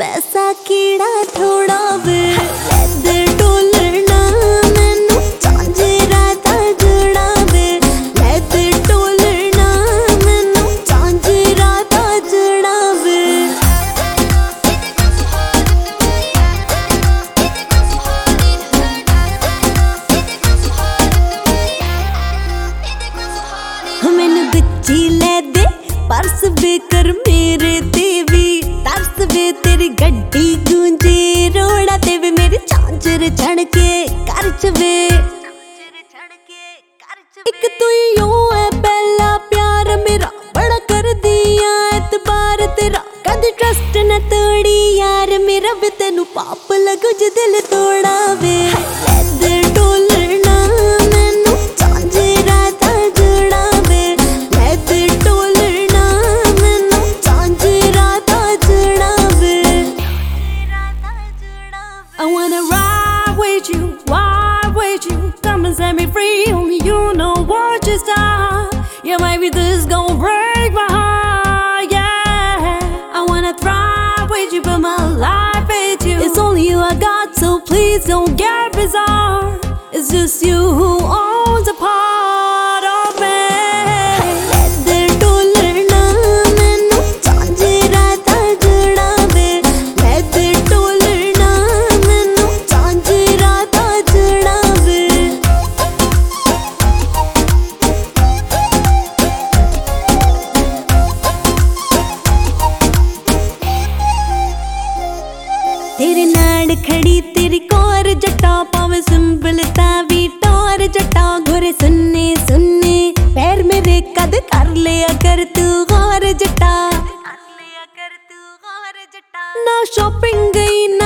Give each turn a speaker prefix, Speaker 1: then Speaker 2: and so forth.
Speaker 1: पैसा कीड़ा थोड़ा वे दे टोलना मैनू झांझरा दा जड़ा वे दे टोलना मैनू झांझरा दा जड़ा वे मैनू गुच्ची ले दे पर्स बेकर मेरे देवी तरस वे तेरी गड्डी गूंजे रोड़ा ते वे मेरी झांझर छड़के करच वे एक तू ही है पहला प्यार मेरा बड़ा कर दिया एतबार तेरा कद ट्रस्ट न तोड़ी यार मेरा वे तेनू पाप लगो जे दिल तोड़ा वे दे टोलना मैनू झांझरा दा जड़ा वे दे टोलना मैनू झांझरा दा जड़ा वे
Speaker 2: I wanna ride with you, come and set me free. Only you know what you start. Yeah, maybe this gon' break my heart. Yeah, I wanna thrive with you, but my life with you. It's only you I got, so please don't get bizarre. It's just you who owns a part of me.
Speaker 1: दे टोलना मैनू झांझरा दा जड़ा वे दे टोलना मैनू झांझरा दा जड़ा वे तेरे नाड़ खड़ी तेरी core जट्टा पावे सिंपल तावी टोर जट्टा घोरे सुन्ने सुन्ने पैर मेरे कद कर लिया कर तू गौर जट्टा ना शॉपिंग गई